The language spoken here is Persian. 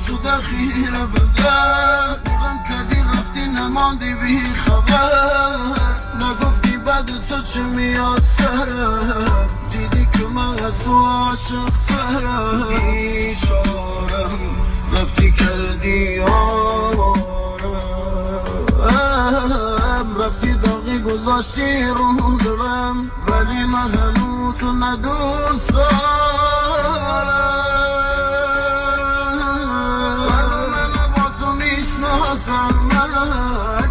شده خیره به در بورم کردی رفتی نماندی بی خبر نگفتی بعد تو چه میاد سرم دیدی که من از تو عاشق سرم بیچارم رفتی کردی آرم رفتی داغی گذاشتی رو دلم ولی من هنوز تو ندوست دارم من با تو میشناسم